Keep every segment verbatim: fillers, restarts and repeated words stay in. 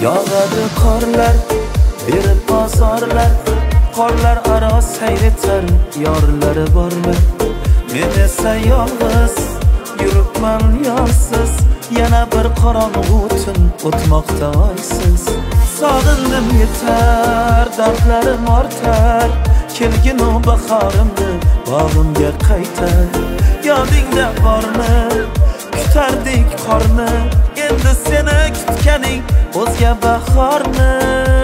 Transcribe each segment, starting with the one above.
Yog'adi qorlar, berib bozorlar, qorlar aro sayr etar yorlari bormi? Men esa yolg'iz yuribman yorsiz, yana bir qorong'u tun o'tmoqda oysiz. Sog'indim yetar, dardlarim ortar, kelgin u bahorimni bog'imga qaytar. Yodingda bormi, kutardik qorni, endi seni kutganing o'zga bahorni.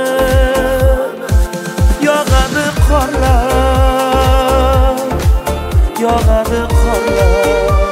Yog'adi qorlar, yog'adi qorlar.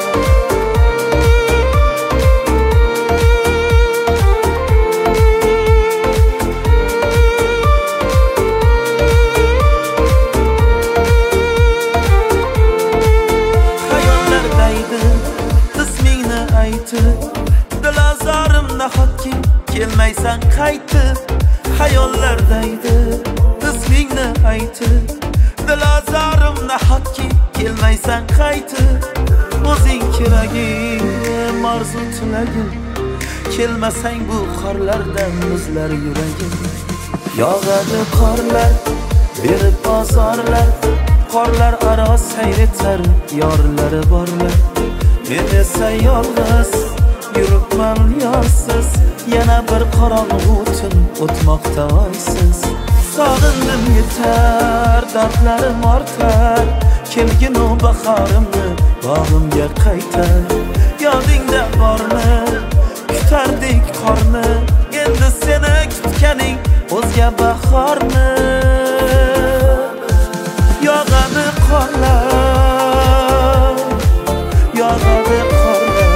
Dilazorim nahotki kelmaysan qaytib, xayollardaydi ismingni aytib. Dilazorim nahotki kelmaysan qaytib, o'zing keragim, orzu tilagim, kelmasang bu qorlardan muzlar yuragim. Yog'adi qorlar, berib bozorlar, qorlar aro sayr etar yorlari bormi? Men esa yolg'iz yuribman yorsiz, yana bir qorong'u tun o'tmoqda oysiz. Sog'indim yetar, dardlarim ortar, kelgin u bahorimni bog'imga qaytar. Yodingda bormi, kutardik qorni, endi seni kutganing o'zga bahorni. Yog'adi qorlar, yog'adi qorlar.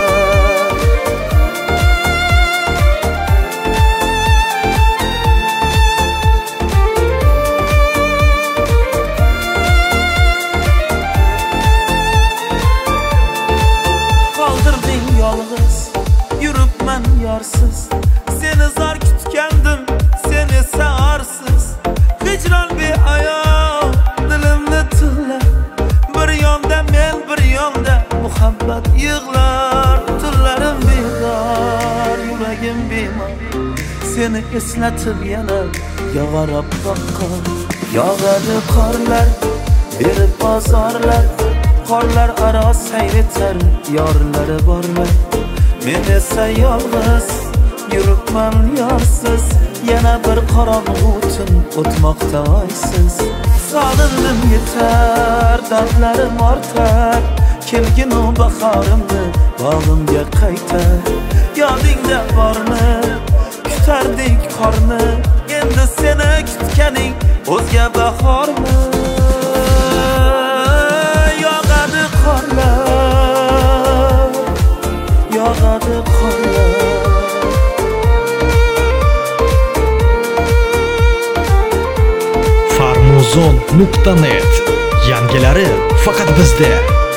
Qoldirding yolg'iz, yuribman yorsiz, seni zor kutgandim, sen esa orsiz. Hijron beayon dilimni tilla, bir yonda men, bir yonda muhabbat yig'lar. Tunlarim bedor, yuragim bemor, seni eslatib yana yog'arab boqqan. Yog'adi qorlar, berib bozorlar, qorlar aro sayr etar yorlari bormi? Men esa yolg'iz yuribman yorsiz, yana bir qorong'u tun o'tmoqda oysiz. Sog'indim yetar, dardlarim ortar, kelgin u bahorimni bog'imga qaytar. Yodingda bormi, kutardik qorni, endi seni kutganing o'zga bahormi? Yog'adi qorlar, yog'adi qorlar. farmuzon nuqta net yangilari faqat bizda.